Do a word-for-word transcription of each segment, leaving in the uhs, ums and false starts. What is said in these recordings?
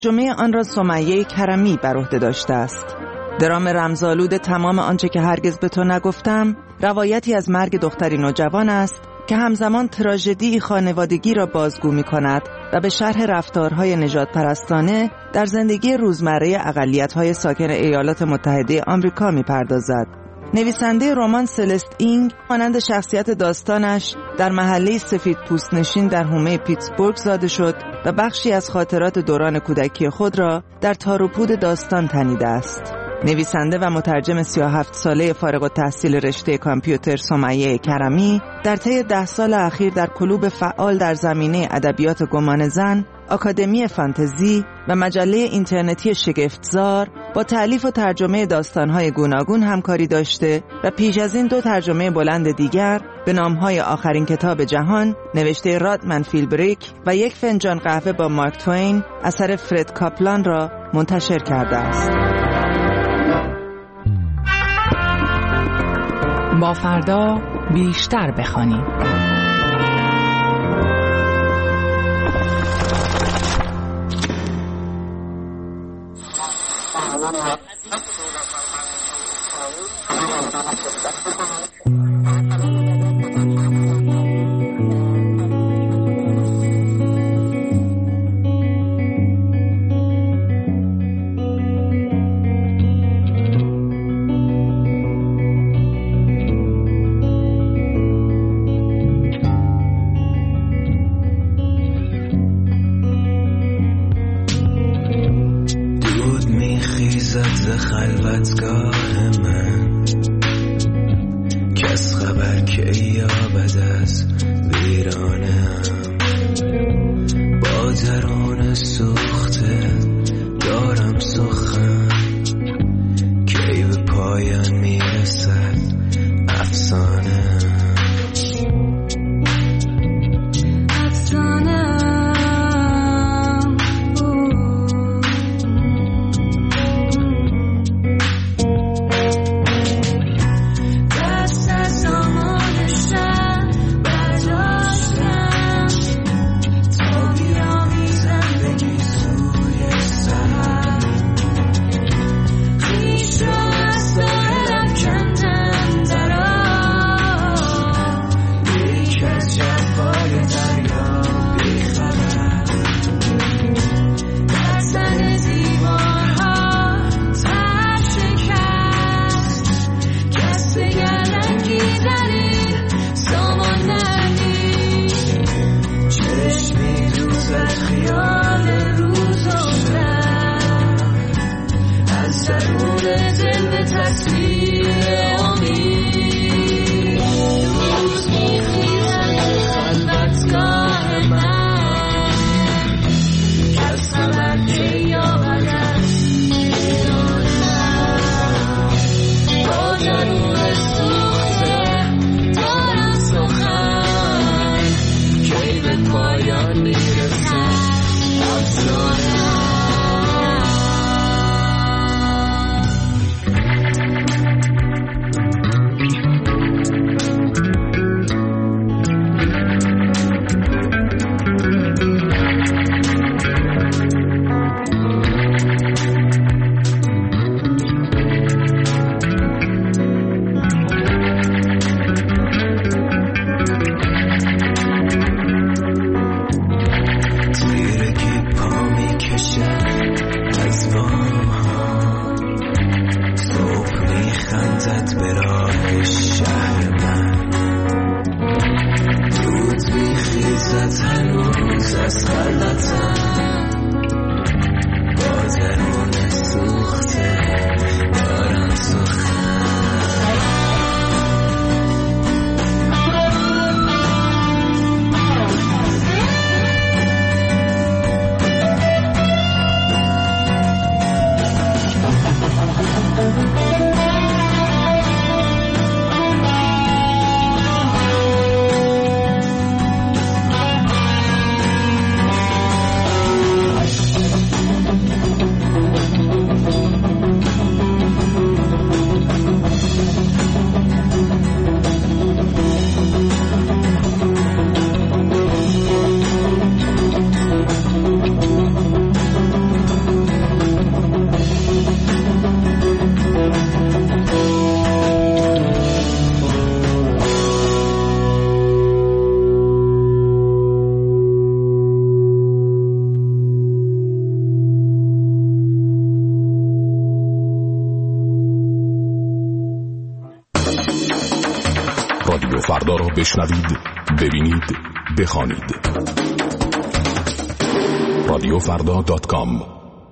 ترجمه آن را سمیه کرمی بر عهده داشته است. درام رمزآلود تمام آنچه که هرگز به تو نگفتم، روایتی از مرگ دختری نوجوان است که همزمان تراژدی خانوادگی را بازگو می کند و به شرح رفتارهای نژاد پرستانه در زندگی روزمره اقلیت‌های ساکن ایالات متحده آمریکا می پردازد. نویسنده رمان سلست اینگ مانند شخصیت داستانش در محله سفید پوست نشین در حومه پیتسبورگ زاده شد و بخشی از خاطرات دوران کودکی خود را در تار و پود داستان تنیده است. نویسنده و مترجم سی و هفت ساله فارغ التحصیل رشته کامپیوتر سمیه کرمی در طی ده سال اخیر در کلوب فعال در زمینه ادبیات گمان زن، آکادمی فانتزی و مجله اینترنتی شگفتزار با تألیف و ترجمه داستان‌های گوناگون همکاری داشته و پیش از این دو ترجمه بلند دیگر به نام‌های آخرین کتاب جهان نوشته رادمن فیلبریک و یک فنجان قهوه با مارک توین اثر فرد کاپلان را منتشر کرده است. با فردا بیشتر بخوانیم. خلوتگاه من کس خبر که یابد از ویرانم، با درون سوخته دارم سخن کی به پایان میرسد افسانه. فردا را بشنوید، ببینید، بخوانید. رادیو فردا دات کام.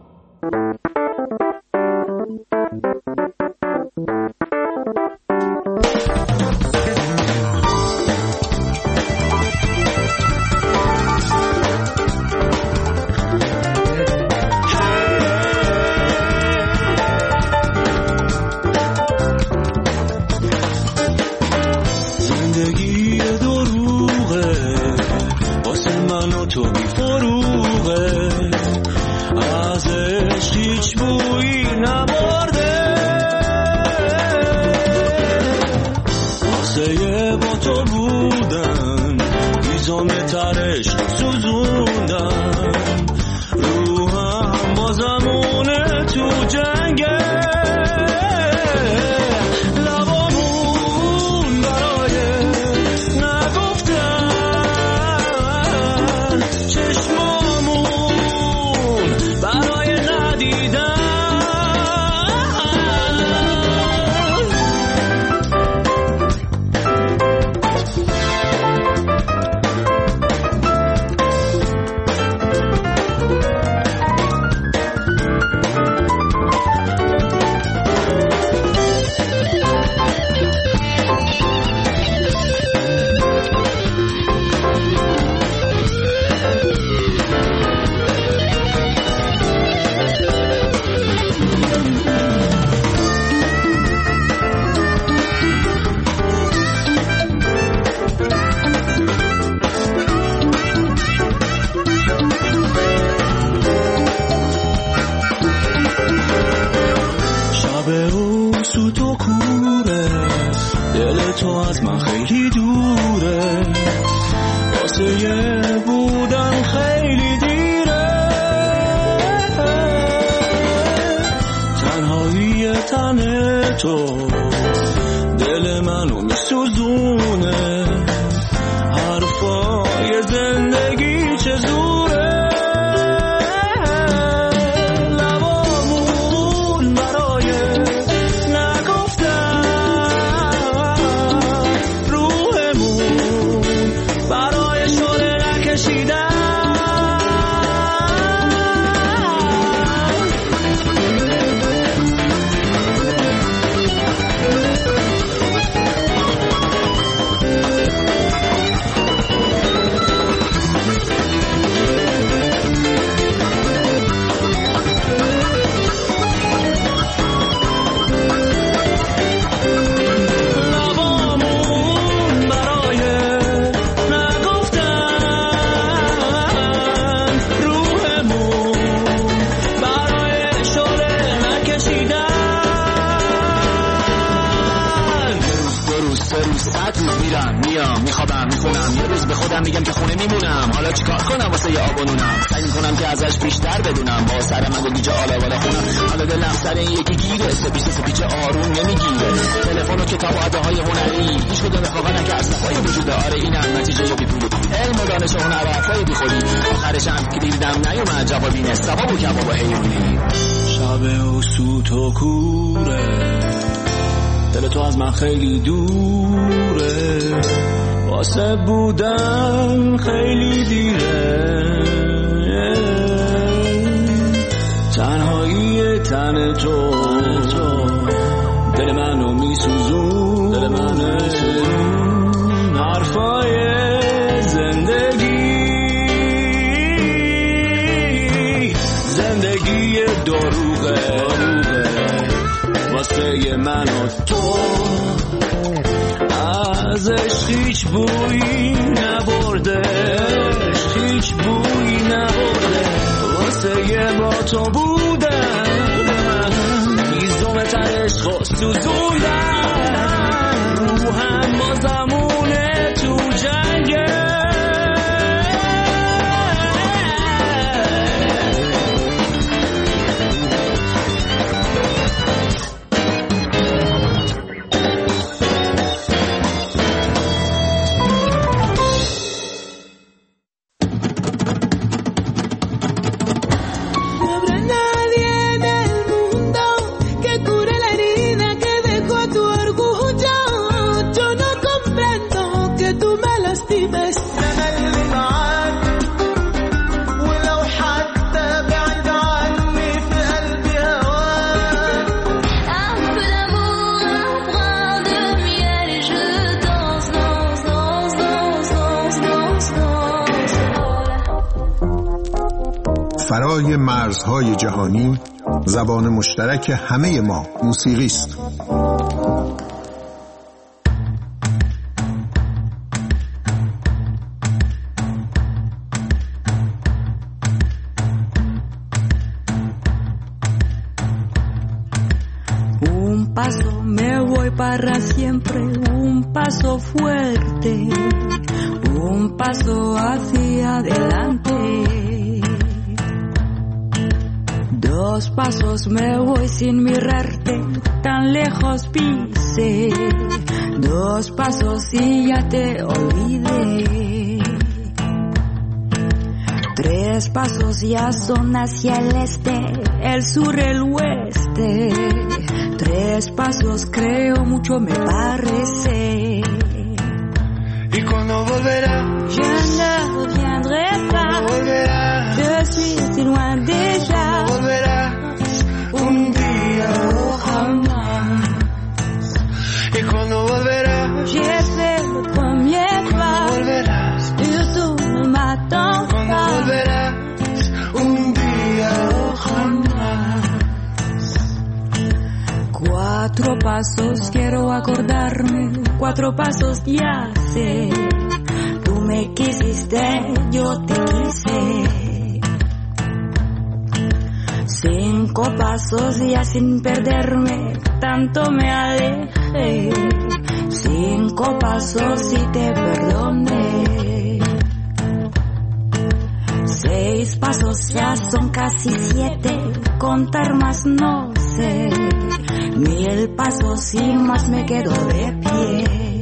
میگم که خونه میمونم، حالا چیکار کنم واسه یه آب و نونم؟ سعی میکنم که ازش بیشتر بدونم، با سر من و گیج آلا بالا خونم. حالا دلم سر این یکی گیره، سپیچ سپیچ آروم نمیگیره. تلفن و کتاب و اداهای هنری هیچ کدوم اتفاقا نکه از صفای وجوده. آره اینم نتیجه بی پول، علم و دانش و هنر و حرفای بی خودی. آخرش هم که دیدم نیومد جوابی نه، ثواب و کباب و حیوانی. شب و سوت و کوره، دل تو از من خیلی دوره، واسه بودن خیلی دیره. تنهایی تن تو دل منو میسوزون، دل منو میسوزون. حرفای زندگی، زندگی دروغه واسه من و تو. ازش هیچ بویی نبرده، هیچ بویی نبرده. واسه یه با تو بودن میزوم ترش خود سوزوندن. روحم با زمونه تو جنگه. Tu ورای مرزهای جهانی زبان مشترک همه ما موسیقی است. Un paso me voy para siempre, un paso fuerte, un paso hacia adelante. Dos pasos me voy sin mirarte, tan lejos pise. Dos pasos y ya te olvidé. Tres pasos ya son hacia el este, el sur, el oeste. Tres pasos creo mucho me parece. ¿Y cuando volverá? Je ne reviendrai pas. Volverá. Je suis si loin déjà. Volverá un día o jamás. ¿Y cuando volverá? J'ai fait le premier pas. Volverás. Surtout ne m'attends Cuando pas. volverás un día o jamás. Cuatro pasos quiero acordarme, cuatro pasos ya sé. Tú me quisiste, yo te quise. Cinco pasos ya sin perderme, tanto me alejé. Cinco pasos y te perdoné. Seis pasos ya son casi siete, contar más no sé. Mil pasos y más me quedo de pie.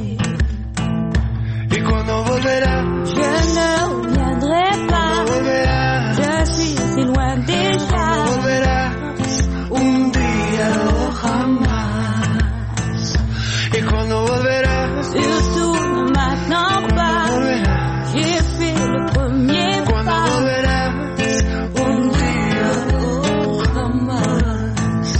¿Y cuando volverá? Je ne reviendrai pas. Volverá. Je suis si loin déjà. Volverás un día o jamás. ¿Y cuando volverás? Surtout ne m'attends pas. Volverás. J'ai fait le premier Cuando pas. volverás un día o jamás.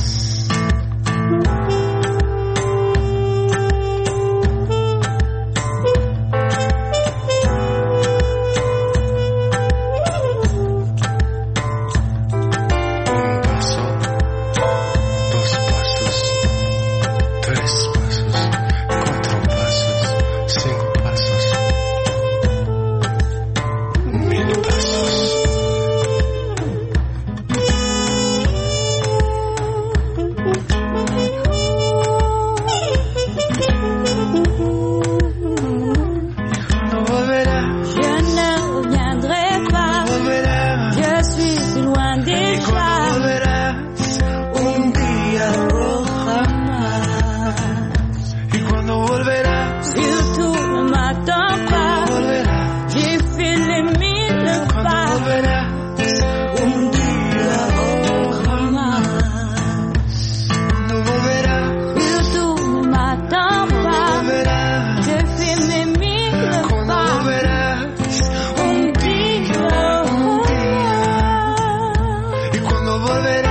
Volverá.